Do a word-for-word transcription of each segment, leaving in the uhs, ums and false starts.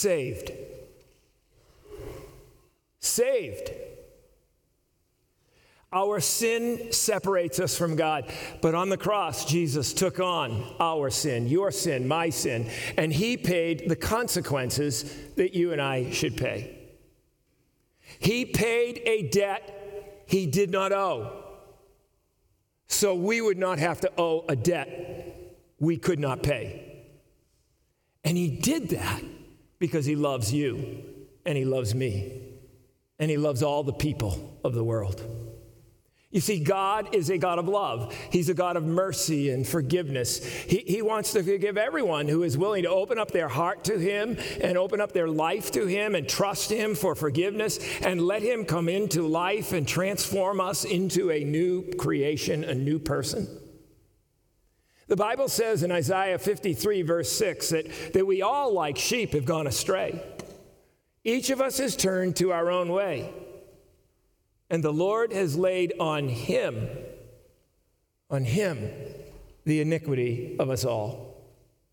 saved. Saved. Our sin separates us from God, but on the cross, Jesus took on our sin, your sin, my sin, and he paid the consequences that you and I should pay. He paid a debt he did not owe, so we would not have to owe a debt we could not pay. And he did that because he loves you, and he loves me, and he loves all the people of the world. You see, God is a God of love. He's a God of mercy and forgiveness. He, he wants to forgive everyone who is willing to open up their heart to him and open up their life to him and trust him for forgiveness and let him come into life and transform us into a new creation, a new person. The Bible says in Isaiah fifty-three, verse six, that, that we all, like sheep, have gone astray. Each of us has turned to our own way. And the Lord has laid on him, on him, the iniquity of us all.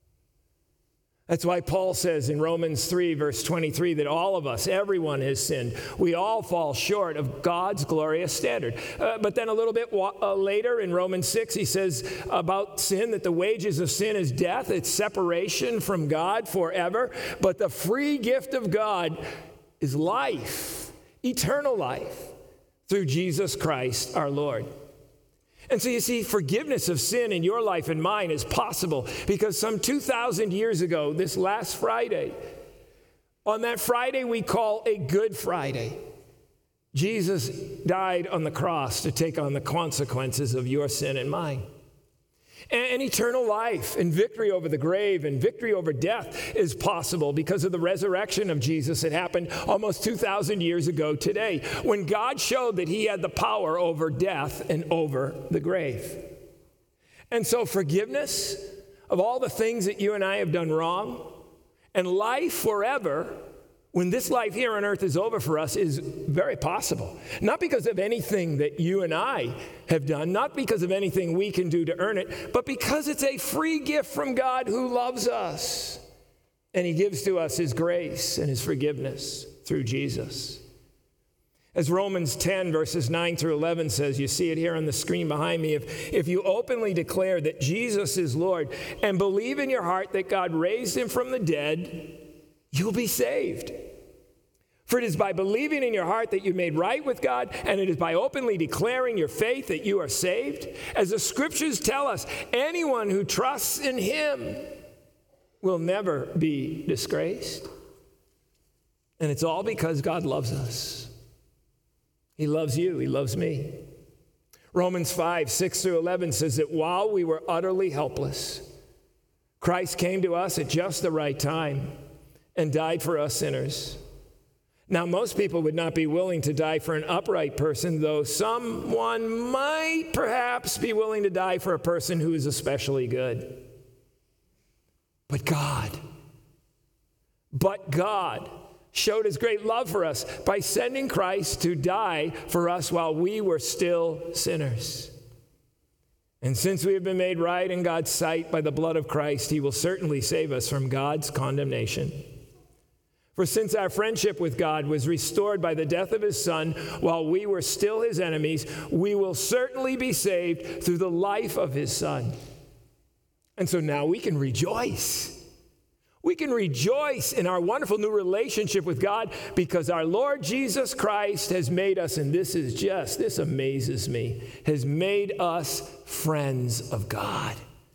That's why Paul says in Romans three, verse twenty-three, that all of us, everyone has sinned. We all fall short of God's glorious standard. Uh, but then a little bit wa- uh, later in Romans six, he says about sin that the wages of sin is death. It's separation from God forever. But the free gift of God is life, eternal life, through Jesus Christ our Lord. And so you see, forgiveness of sin in your life and mine is possible because some two thousand years ago, this last Friday, on that Friday we call a Good Friday, Jesus died on the cross to take on the consequences of your sin and mine. And eternal life and victory over the grave and victory over death is possible because of the resurrection of Jesus that happened almost two thousand years ago today, when God showed that he had the power over death and over the grave. And so forgiveness of all the things that you and I have done wrong and life forever, when this life here on earth is over for us, is very possible. Not because of anything that you and I have done, not because of anything we can do to earn it, but because it's a free gift from God who loves us. And he gives to us his grace and his forgiveness through Jesus. As Romans ten, verses nine through eleven says, you see it here on the screen behind me, if, if you openly declare that Jesus is Lord and believe in your heart that God raised him from the dead, you'll be saved. For it is by believing in your heart that you're made right with God, and it is by openly declaring your faith that you are saved. As the scriptures tell us, anyone who trusts in him will never be disgraced. And it's all because God loves us. He loves you. He loves me. Romans five, six through eleven says that while we were utterly helpless, Christ came to us at just the right time and died for us sinners. Now, most people would not be willing to die for an upright person, though someone might perhaps be willing to die for a person who is especially good. But God, but God showed his great love for us by sending Christ to die for us while we were still sinners. And since we have been made right in God's sight by the blood of Christ, he will certainly save us from God's condemnation. For since our friendship with God was restored by the death of his Son while we were still his enemies, we will certainly be saved through the life of his Son. And so now we can rejoice. We can rejoice in our wonderful new relationship with God because our Lord Jesus Christ has made us, and this is just, this amazes me, has made us friends of God.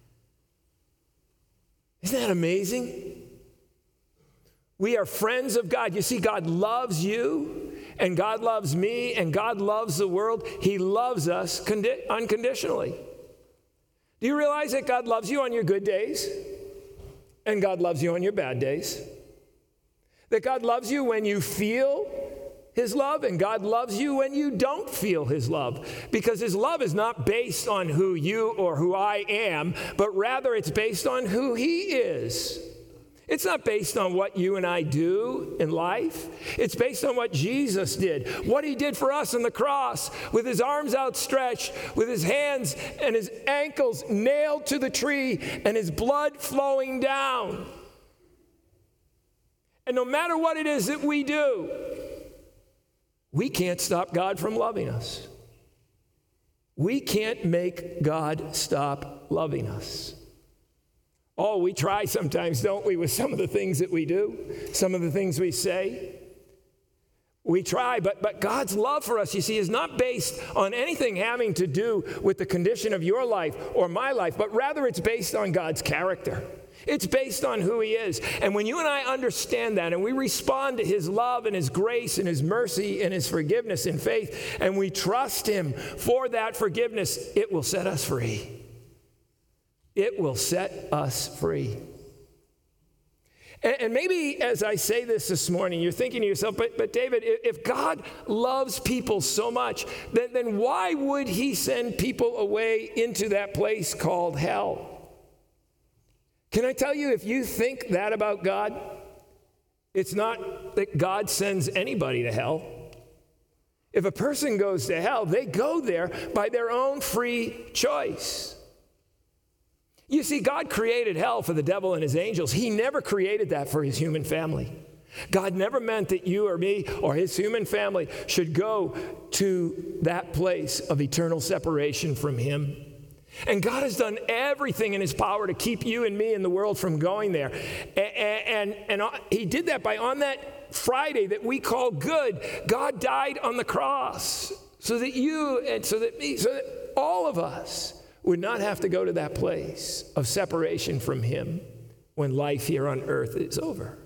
Isn't that amazing? We are friends of God. You see, God loves you, and God loves me, and God loves the world. He loves us condi- unconditionally. Do you realize that God loves you on your good days, and God loves you on your bad days? That God loves you when you feel his love, and God loves you when you don't feel his love. Because his love is not based on who you or who I am, but rather it's based on who he is. It's not based on what you and I do in life. It's based on what Jesus did, what he did for us on the cross, with his arms outstretched, with his hands and his ankles nailed to the tree, and his blood flowing down. And no matter what it is that we do, we can't stop God from loving us. We can't make God stop loving us. Oh, we try sometimes, don't we, with some of the things that we do, some of the things we say. We try, but, but God's love for us, you see, is not based on anything having to do with the condition of your life or my life, but rather it's based on God's character. It's based on who he is. And when you and I understand that and we respond to his love and his grace and his mercy and his forgiveness in faith, and we trust him for that forgiveness, it will set us free. It will set us free. And, and maybe as I say this this morning, you're thinking to yourself, but, but David, if God loves people so much, then, then why would he send people away into that place called hell? Can I tell you, if you think that about God, it's not that God sends anybody to hell. If a person goes to hell, they go there by their own free choice. You see, God created hell for the devil and his angels. He never created that for his human family. God never meant that you or me or his human family should go to that place of eternal separation from him. And God has done everything in his power to keep you and me and the world from going there. And, and, and he did that by, on that Friday that we call good, God died on the cross so that you and so that me, so that all of us would not have to go to that place of separation from him when life here on earth is over.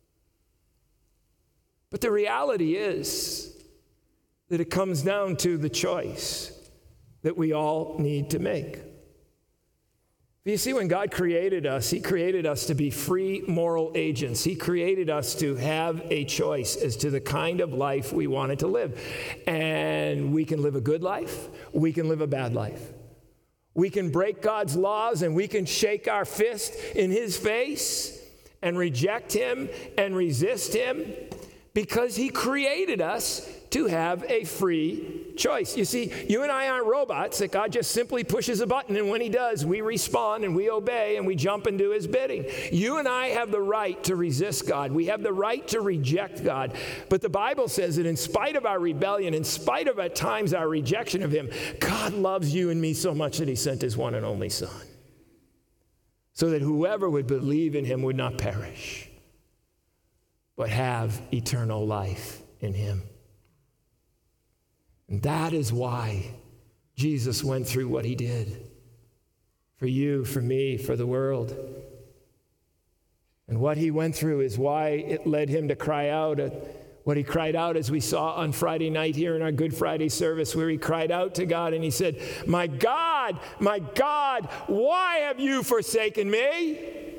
But the reality is that it comes down to the choice that we all need to make. But you see, when God created us, he created us to be free moral agents. He created us to have a choice as to the kind of life we wanted to live. And we can live a good life. We can live a bad life. We can break God's laws and we can shake our fist in his face and reject him and resist him because he created us to have a free choice. You see, you and I aren't robots that God just simply pushes a button, and when he does, we respond and we obey and we jump and do his bidding. You and I have the right to resist God. We have the right to reject God. But the Bible says that in spite of our rebellion, in spite of at times our rejection of him, God loves you and me so much that he sent his one and only Son, so that whoever would believe in him would not perish, but have eternal life in him. And that is why Jesus went through what he did. For you, for me, for the world. And what he went through is why it led him to cry out at what he cried out, as we saw on Friday night here in our Good Friday service, where he cried out to God and he said, "My God, my God, why have you forsaken me?"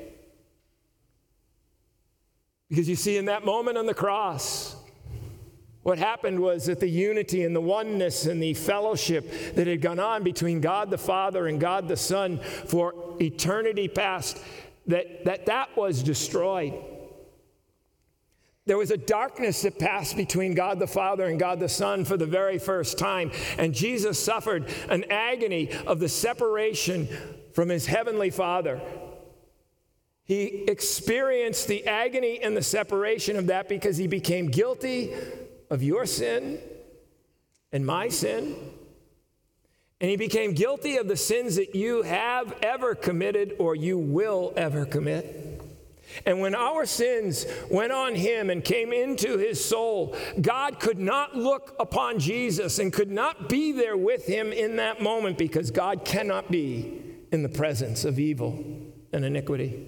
Because you see, in that moment on the cross, what happened was that the unity and the oneness and the fellowship that had gone on between God the Father and God the Son for eternity past, that that, that was destroyed. There was a darkness that passed between God the Father and God the Son for the very first time, and Jesus suffered an agony of the separation from his heavenly Father. He experienced the agony and the separation of that because he became guilty of your sin and my sin. And he became guilty of the sins that you have ever committed or you will ever commit. And when our sins went on him and came into his soul, God could not look upon Jesus and could not be there with him in that moment, because God cannot be in the presence of evil and iniquity.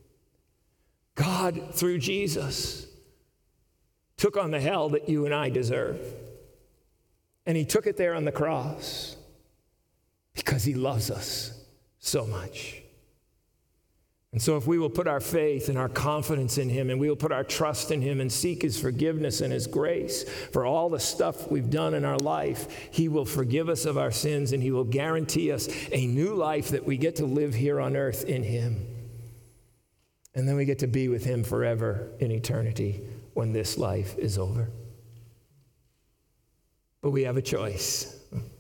God, through Jesus, took on the hell that you and I deserve. And he took it there on the cross because he loves us so much. And so if we will put our faith and our confidence in him, and we will put our trust in him and seek his forgiveness and his grace for all the stuff we've done in our life, he will forgive us of our sins, and he will guarantee us a new life that we get to live here on earth in him. And then we get to be with him forever in eternity when this life is over. But we have a choice.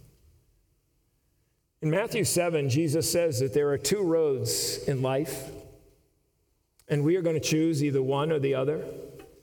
In Matthew seven, Jesus says that there are two roads in life, and we are going to choose either one or the other.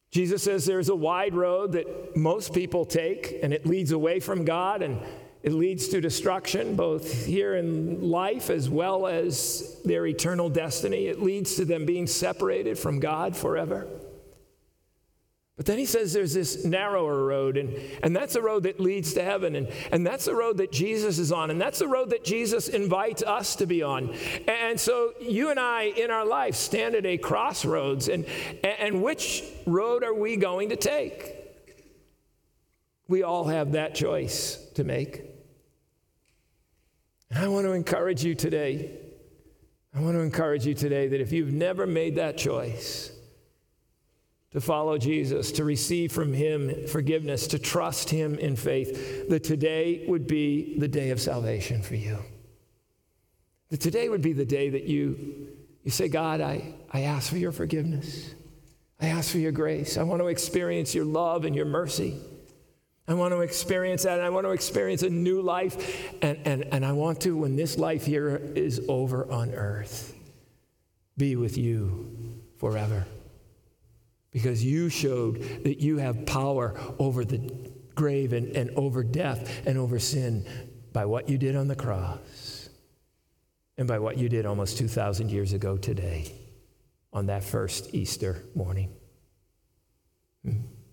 Jesus says there's a wide road that most people take, and it leads away from God, and it leads to destruction, both here in life as well as their eternal destiny. It leads to them being separated from God forever. But then he says there's this narrower road, and, and that's a road that leads to heaven, and, and that's the road that Jesus is on, and that's the road that Jesus invites us to be on. And so you and I in our life stand at a crossroads, and, and which road are we going to take? We all have that choice to make. And I want to encourage you today, I want to encourage you today that if you've never made that choice to follow Jesus, to receive from him forgiveness, to trust him in faith, that today would be the day of salvation for you. That today would be the day that you, you say, God, I, I ask for your forgiveness. I ask for your grace. I want to experience your love and your mercy. I want to experience that, and I want to experience a new life, and, and, and I want to, when this life here is over on earth, be with you forever. Because you showed that you have power over the grave and, and over death and over sin by what you did on the cross and by what you did almost two thousand years ago today on that first Easter morning. Hmm.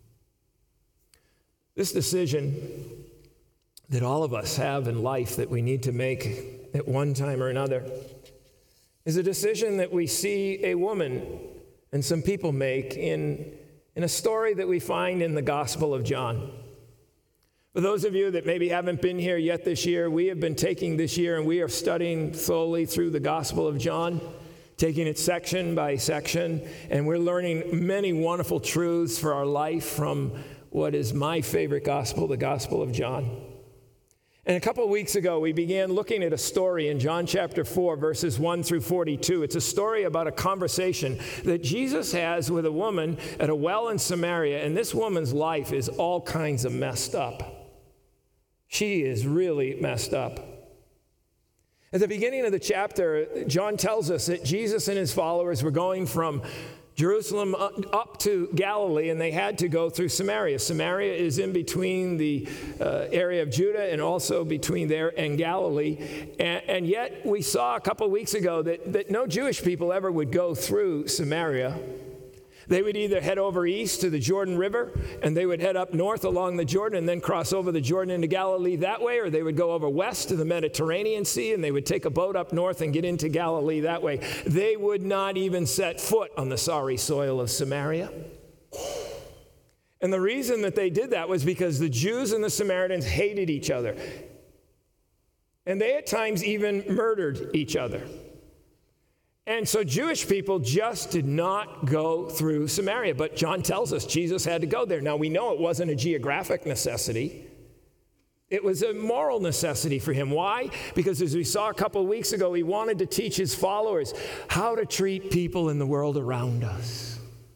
This decision that all of us have in life that we need to make at one time or another is a decision that we see a woman and some people make in, in a story that we find in the Gospel of John. For those of you that maybe haven't been here yet this year, we have been taking this year and we are studying slowly through the Gospel of John, taking it section by section, and we're learning many wonderful truths for our life from what is my favorite gospel, the Gospel of John. And a couple of weeks ago, we began looking at a story in John chapter four, verses one through forty-two. It's a story about a conversation that Jesus has with a woman at a well in Samaria, and this woman's life is all kinds of messed up. She is really messed up. At the beginning of the chapter, John tells us that Jesus and his followers were going from Jerusalem up to Galilee, and they had to go through Samaria. Samaria is in between the uh, area of Judah and also between there and Galilee. And, and yet we saw a couple weeks ago that, that no Jewish people ever would go through Samaria. They would either head over east to the Jordan River, and they would head up north along the Jordan and then cross over the Jordan into Galilee that way, or they would go over west to the Mediterranean Sea, and they would take a boat up north and get into Galilee that way. They would not even set foot on the sorry soil of Samaria. And the reason that they did that was because the Jews and the Samaritans hated each other. And they at times even murdered each other. And so Jewish people just did not go through Samaria. But John tells us Jesus had to go there. Now, we know it wasn't a geographic necessity. It was a moral necessity for him. Why? Because as we saw a couple of weeks ago, he wanted to teach his followers how to treat people in the world around us.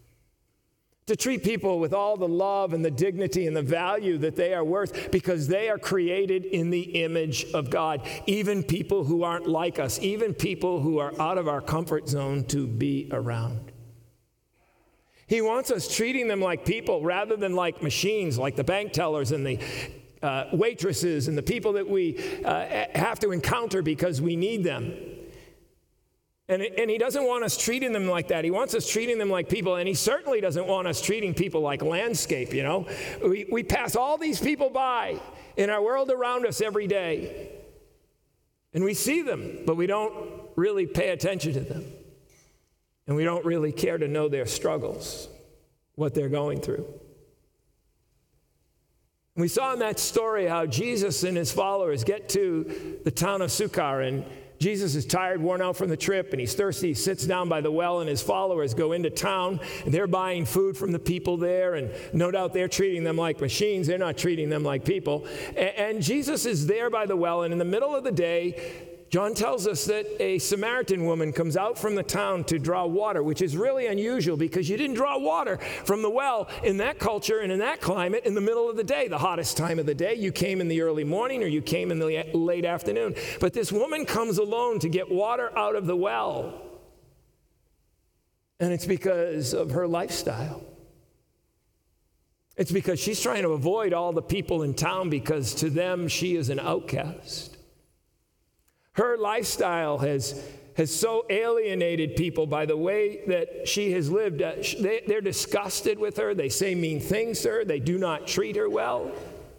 To treat people with all the love and the dignity and the value that they are worth, because they are created in the image of God. Even people who aren't like us, even people who are out of our comfort zone to be around. He wants us treating them like people rather than like machines, like the bank tellers and the uh, waitresses and the people that we uh, have to encounter because we need them. And, and he doesn't want us treating them like that. He wants us treating them like people, and he certainly doesn't want us treating people like landscape, you know. We, we pass all these people by in our world around us every day, and we see them, but we don't really pay attention to them. And we don't really care to know their struggles, what they're going through. We saw in that story how Jesus and his followers get to the town of Sychar, and Jesus is tired, worn out from the trip, and he's thirsty. He sits down by the well, and his followers go into town, and they're buying food from the people there, and no doubt they're treating them like machines. They're not treating them like people. And, and Jesus is there by the well, and in the middle of the day, John tells us that a Samaritan woman comes out from the town to draw water, which is really unusual because you didn't draw water from the well in that culture and in that climate in the middle of the day, the hottest time of the day. You came in the early morning or you came in the late afternoon. But this woman comes alone to get water out of the well. And it's because of her lifestyle. It's because she's trying to avoid all the people in town because to them she is an outcast. Her lifestyle has, has so alienated people by the way that she has lived. Uh, they, they're disgusted with her. They say mean things to her. They do not treat her well.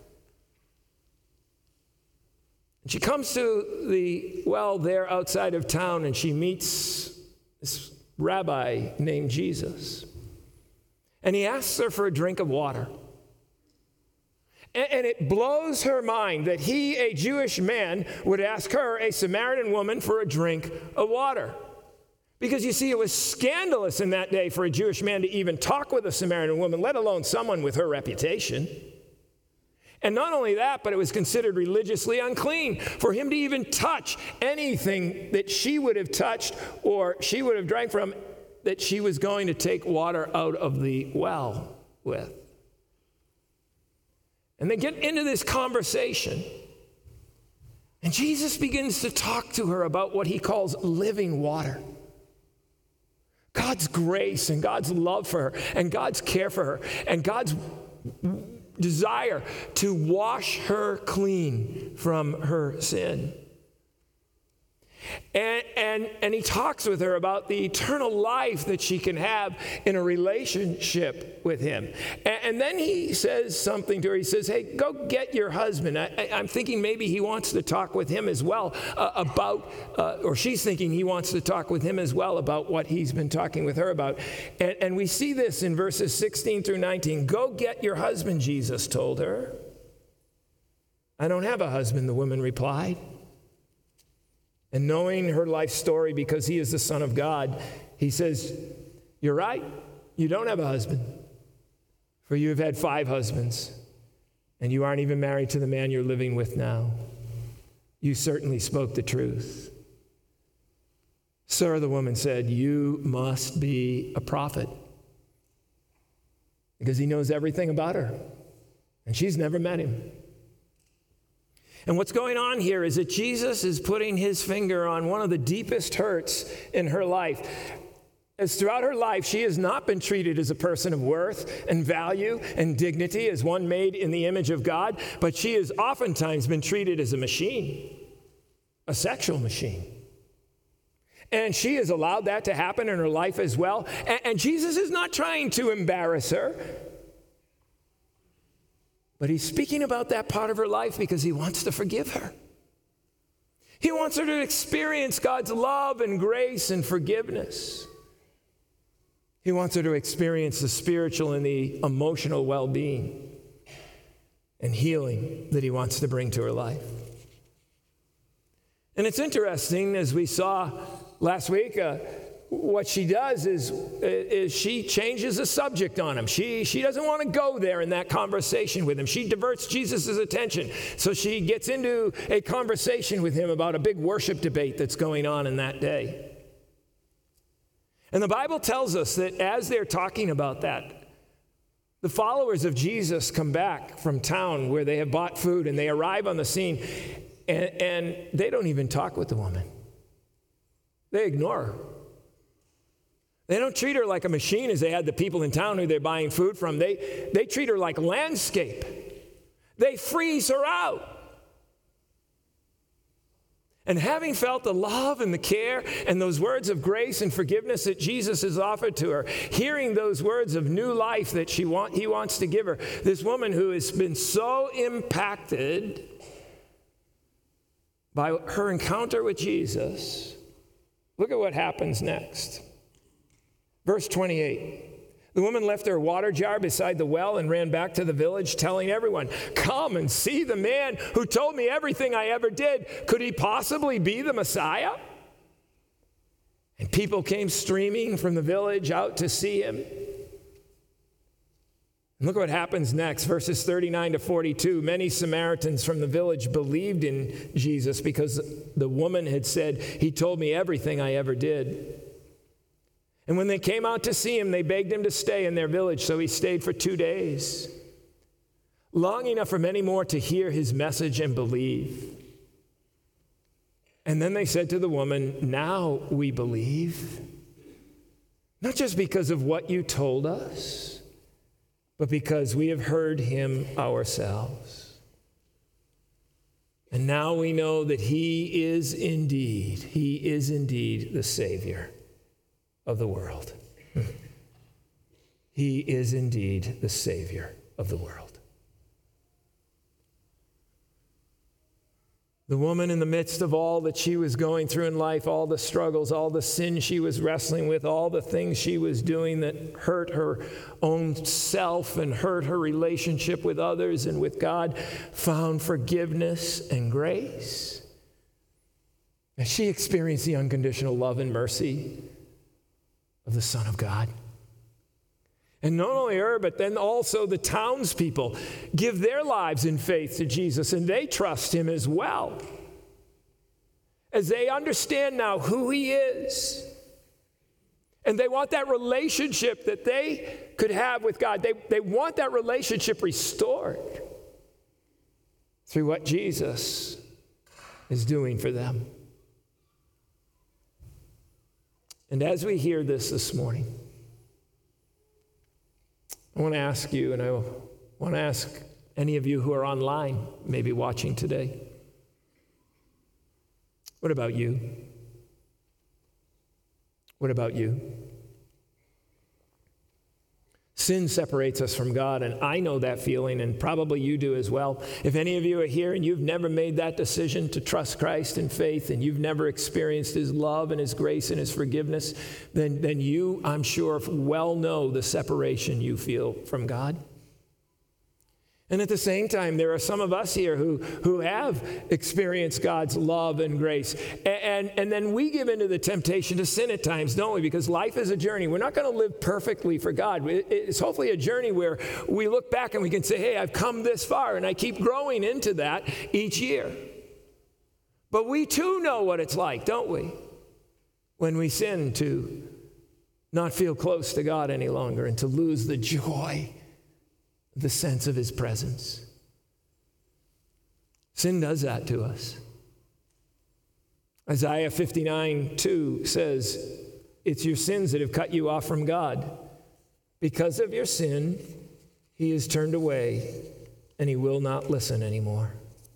And she comes to the well there outside of town, and she meets this rabbi named Jesus. And he asks her for a drink of water. And, and it blows her mind that he, a Jewish man, would ask her, a Samaritan woman, for a drink of water. Because you see, it was scandalous in that day for a Jewish man to even talk with a Samaritan woman, let alone someone with her reputation. And not only that, but it was considered religiously unclean for him to even touch anything that she would have touched or she would have drank from that she was going to take water out of the well with. And they get into this conversation, and Jesus begins to talk to her about what he calls living water. God's grace and God's love for her and God's care for her and God's desire to wash her clean from her sin. And, and, and he talks with her about the eternal life that she can have in a relationship with him. And, and then he says something to her. He says, hey, go get your husband. I, I, I'm thinking maybe he wants to talk with him as well uh, about, uh, or she's thinking he wants to talk with him as well about what he's been talking with her about. And, and we see this in verses sixteen through nineteen. Go get your husband, Jesus told her. I don't have a husband, the woman replied. And knowing her life story, because he is the Son of God, he says, you're right, you don't have a husband, for you have had five husbands, and you aren't even married to the man you're living with now. You certainly spoke the truth. Sir, the woman said, you must be a prophet, because he knows everything about her, and she's never met him. And what's going on here is that Jesus is putting his finger on one of the deepest hurts in her life. As throughout her life, she has not been treated as a person of worth and value and dignity, as one made in the image of God, but she has oftentimes been treated as a machine, a sexual machine. And she has allowed that to happen in her life as well. And, and Jesus is not trying to embarrass her. But he's speaking about that part of her life because he wants to forgive her. He wants her to experience God's love and grace and forgiveness. He wants her to experience the spiritual and the emotional well-being and healing that he wants to bring to her life. And it's interesting, as we saw last week, uh, what she does is, is she changes the subject on him. She, she doesn't want to go there in that conversation with him. She diverts Jesus' attention. So she gets into a conversation with him about a big worship debate that's going on in that day. And the Bible tells us that as they're talking about that, the followers of Jesus come back from town where they have bought food, and they arrive on the scene, and, and they don't even talk with the woman. They ignore her. They don't treat her like a machine as they had the people in town who they're buying food from. They, they treat her like landscape. They freeze her out. And having felt the love and the care and those words of grace and forgiveness that Jesus has offered to her, hearing those words of new life that she want, he wants to give her, this woman who has been so impacted by her encounter with Jesus, look at what happens next. Verse twenty-eight, the woman left her water jar beside the well and ran back to the village, telling everyone, come and see the man who told me everything I ever did. Could he possibly be the Messiah? And people came streaming from the village out to see him. And look what happens next, verses thirty-nine to forty-two. Many Samaritans from the village believed in Jesus because the woman had said, he told me everything I ever did. And when they came out to see him, they begged him to stay in their village, so he stayed for two days, long enough for many more to hear his message and believe. And then they said to the woman, now we believe, not just because of what you told us, but because we have heard him ourselves. And now we know that he is indeed, he is indeed the Savior of the world. He is indeed the Savior of the world. The woman, in the midst of all that she was going through in life, all the struggles, all the sin she was wrestling with, all the things she was doing that hurt her own self and hurt her relationship with others and with God, found forgiveness and grace. And she experienced the unconditional love and mercy of the Son of God. And not only her, but then also the townspeople give their lives in faith to Jesus, and they trust him as well. As they understand now who he is, and they want that relationship that they could have with God. They, they want that relationship restored through what Jesus is doing for them. And as we hear this this morning, I want to ask you, and I want to ask any of you who are online, maybe watching today, what about you? What about you? Sin separates us from God, and I know that feeling, and probably you do as well. If any of you are here and you've never made that decision to trust Christ in faith, and you've never experienced his love and his grace and his forgiveness, then, then you, I'm sure, well know the separation you feel from God. And at the same time, there are some of us here who, who have experienced God's love and grace. And, and, and then we give into the temptation to sin at times, don't we? Because life is a journey. We're not going to live perfectly for God. It, it's hopefully a journey where we look back and we can say, hey, I've come this far, and I keep growing into that each year. But we too know what it's like, don't we? When we sin, to not feel close to God any longer and to lose the joy, the sense of his presence. Sin does that to us. Isaiah fifty-nine two says, it's your sins that have cut you off from God. Because of your sin, he is turned away and he will not listen anymore.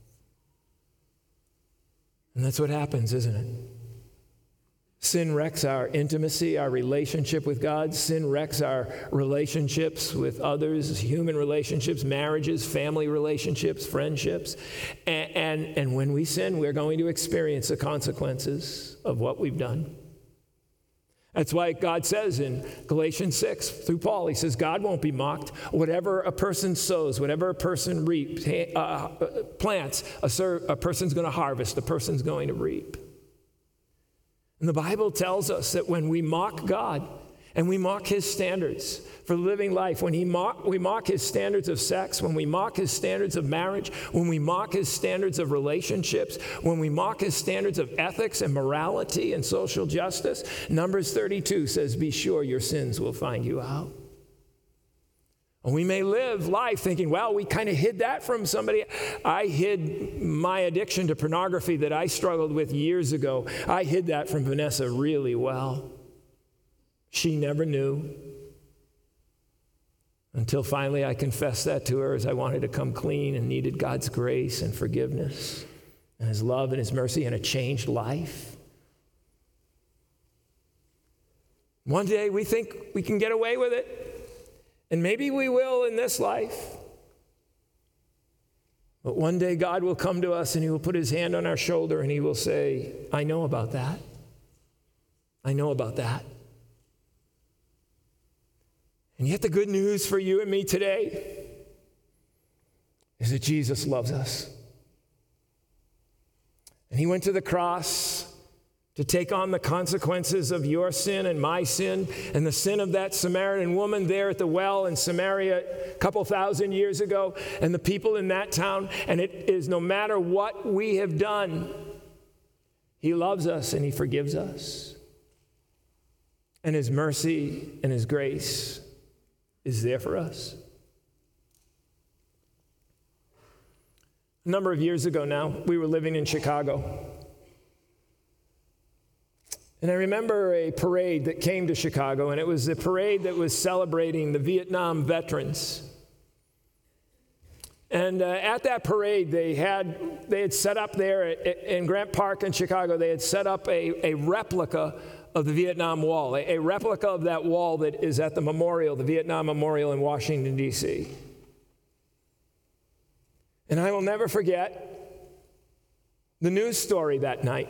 And that's what happens, isn't it? Sin wrecks our intimacy, our relationship with God. Sin wrecks our relationships with others, human relationships, marriages, family relationships, friendships. And, and, and when we sin, we're going to experience the consequences of what we've done. That's why God says in Galatians six, through Paul, he says, God won't be mocked. Whatever a person sows, whatever a person reaps, uh, plants, a, ser- a person's going to harvest, a person's going to reap. And the Bible tells us that when we mock God and we mock his standards for living life, when he mock, we mock his standards of sex, when we mock his standards of marriage, when we mock his standards of relationships, when we mock his standards of ethics and morality and social justice, Numbers thirty-two says, be sure your sins will find you out. And we may live life thinking, well, we kind of hid that from somebody. I hid my addiction to pornography that I struggled with years ago. I hid that from Vanessa really well. She never knew. Until finally I confessed that to her as I wanted to come clean and needed God's grace and forgiveness and his love and his mercy and a changed life. One day we think we can get away with it. And maybe we will in this life. But one day God will come to us and he will put his hand on our shoulder and he will say, I know about that. I know about that. And yet the good news for you and me today is that Jesus loves us. And he went to the cross to take on the consequences of your sin and my sin and the sin of that Samaritan woman there at the well in Samaria a couple thousand years ago and the people in that town. And it is no matter what we have done, he loves us and he forgives us. And his mercy and his grace is there for us. A number of years ago now, we were living in Chicago. And I remember a parade that came to Chicago, and it was the parade that was celebrating the Vietnam veterans. And uh, at that parade, they had they had set up there at, in Grant Park in Chicago, they had set up a, a replica of the Vietnam Wall, a, a replica of that wall that is at the memorial, the Vietnam Memorial in Washington, D C And I will never forget the news story that night.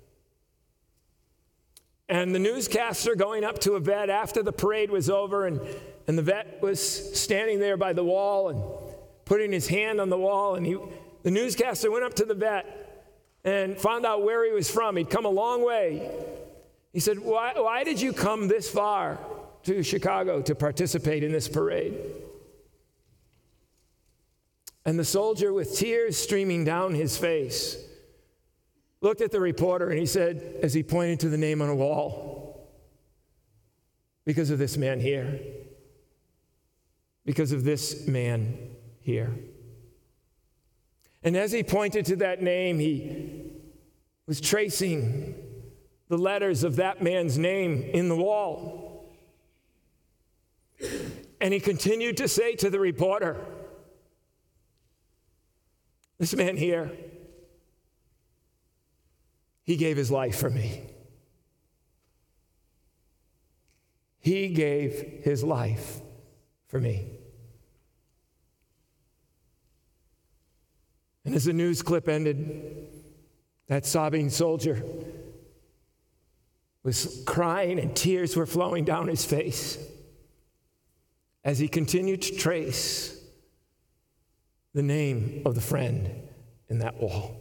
And the newscaster going up to a vet after the parade was over, and, and the vet was standing there by the wall and putting his hand on the wall, and he, the newscaster went up to the vet and found out where he was from. He'd come a long way. He said, why, why did you come this far to Chicago to participate in this parade? And the soldier, with tears streaming down his face, looked at the reporter and he said, as he pointed to the name on a wall, because of this man here. Because of this man here. And as he pointed to that name, he was tracing the letters of that man's name in the wall. And he continued to say to the reporter, this man here, he gave his life for me. He gave his life for me. And as the news clip ended, that sobbing soldier was crying and tears were flowing down his face as he continued to trace the name of the friend in that wall.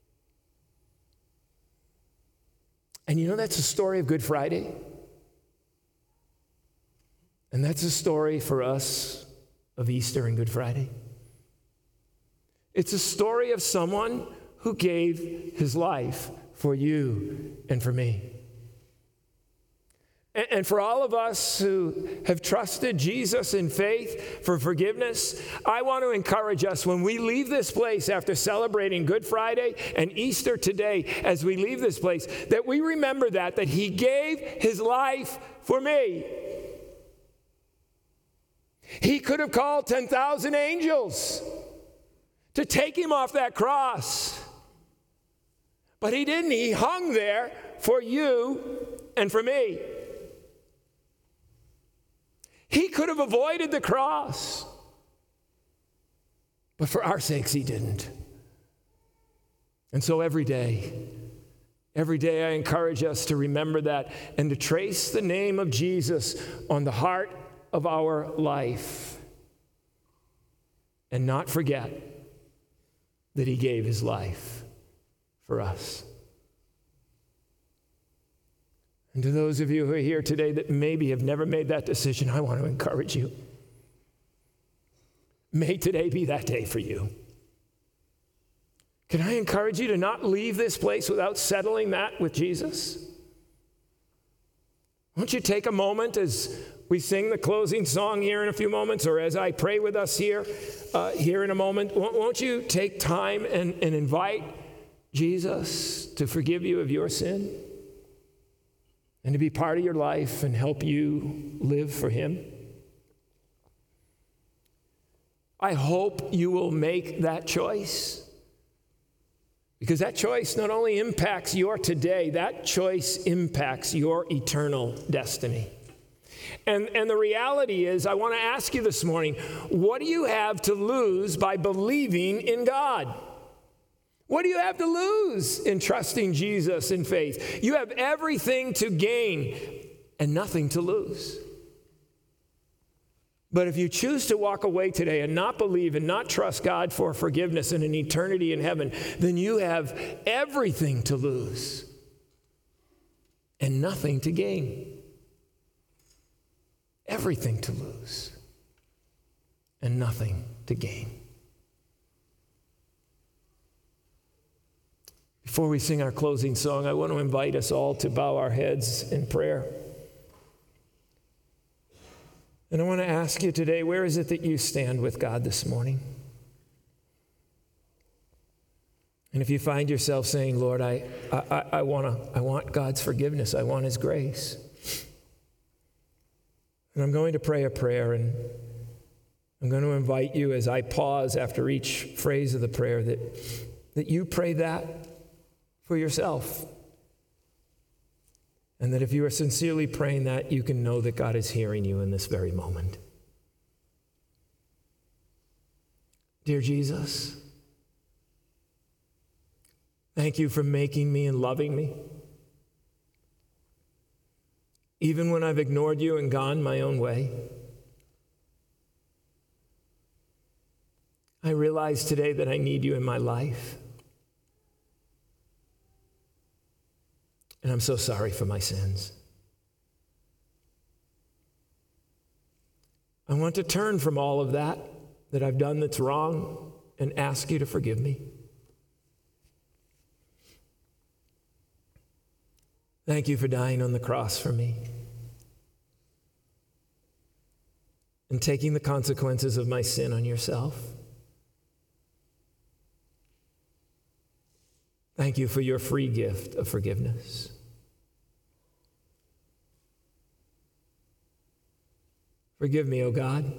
And you know, that's the story of Good Friday. And that's the story for us of Easter and Good Friday. It's a story of someone who gave his life for you and for me. And for all of us who have trusted Jesus in faith for forgiveness, I want to encourage us when we leave this place after celebrating Good Friday and Easter today, as we leave this place, that we remember that, that he gave his life for me. He could have called ten thousand angels to take him off that cross. But he didn't. He hung there for you and for me. He could have avoided the cross. But for our sakes, he didn't. And so every day, every day I encourage us to remember that and to trace the name of Jesus on the heart of our life. And not forget that he gave his life for us. And to those of you who are here today that maybe have never made that decision, I want to encourage you. May today be that day for you. Can I encourage you to not leave this place without settling that with Jesus? Won't you take a moment as we sing the closing song here in a few moments, or as I pray with us here, uh, here in a moment, won't, won't you take time and, and invite Jesus to forgive you of your sin and to be part of your life and help you live for him? I hope you will make that choice, because that choice not only impacts your today, that choice impacts your eternal destiny. And, and the reality is, I want to ask you this morning, what do you have to lose by believing in God? What do you have to lose in trusting Jesus in faith? You have everything to gain and nothing to lose. But if you choose to walk away today and not believe and not trust God for forgiveness and an eternity in heaven, then you have everything to lose and nothing to gain. Everything to lose and nothing to gain. Before we sing our closing song, I want to invite us all to bow our heads in prayer. And I want to ask you today, where is it that you stand with God this morning? And if you find yourself saying, Lord, I, I, I, want to, I want God's forgiveness, I want his grace. And I'm going to pray a prayer, and I'm going to invite you as I pause after each phrase of the prayer that, that you pray that for yourself. And that if you are sincerely praying that, you can know that God is hearing you in this very moment. Dear Jesus, thank you for making me and loving me. Even when I've ignored you and gone my own way. I realize today that I need you in my life. And I'm so sorry for my sins. I want to turn from all of that that I've done that's wrong and ask you to forgive me. Thank you for dying on the cross for me and taking the consequences of my sin on yourself. Thank you for your free gift of forgiveness. Forgive me, O God.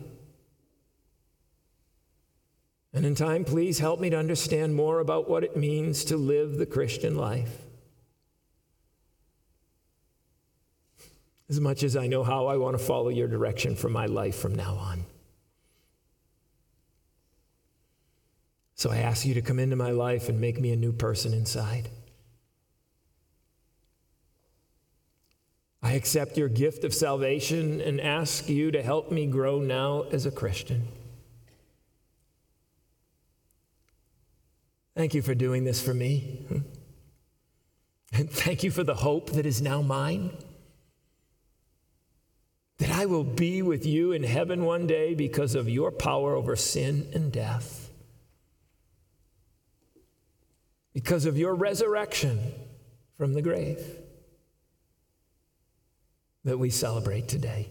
And in time, please help me to understand more about what it means to live the Christian life. As much as I know how, I want to follow your direction for my life from now on. So I ask you to come into my life and make me a new person inside. I accept your gift of salvation and ask you to help me grow now as a Christian. Thank you for doing this for me. And thank you for the hope that is now mine. That I will be with you in heaven one day because of your power over sin and death. Because of your resurrection from the grave that we celebrate today.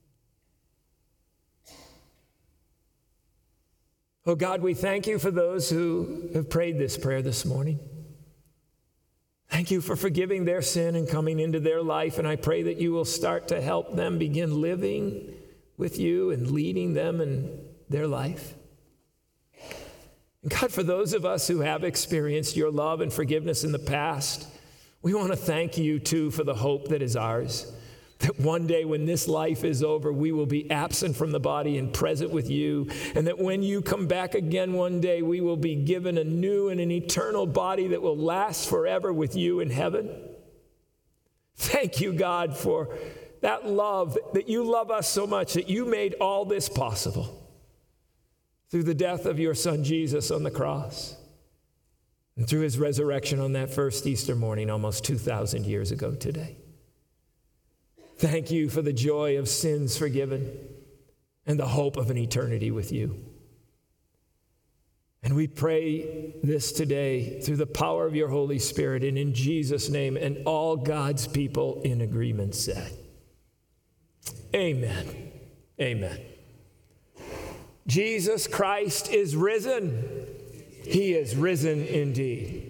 Oh God, we thank you for those who have prayed this prayer this morning. Thank you for forgiving their sin and coming into their life, and I pray that you will start to help them begin living with you and leading them in their life. And God, for those of us who have experienced your love and forgiveness in the past, we want to thank you too for the hope that is ours. That one day when this life is over, we will be absent from the body and present with you. And that when you come back again one day, we will be given a new and an eternal body that will last forever with you in heaven. Thank you, God, for that love, that you love us so much that you made all this possible through the death of your son Jesus on the cross and through his resurrection on that first Easter morning almost two thousand years ago today. Thank you for the joy of sins forgiven and the hope of an eternity with you. And we pray this today through the power of your Holy Spirit and in Jesus' name, and all God's people in agreement said, amen. Amen. Jesus Christ is risen. He is risen indeed.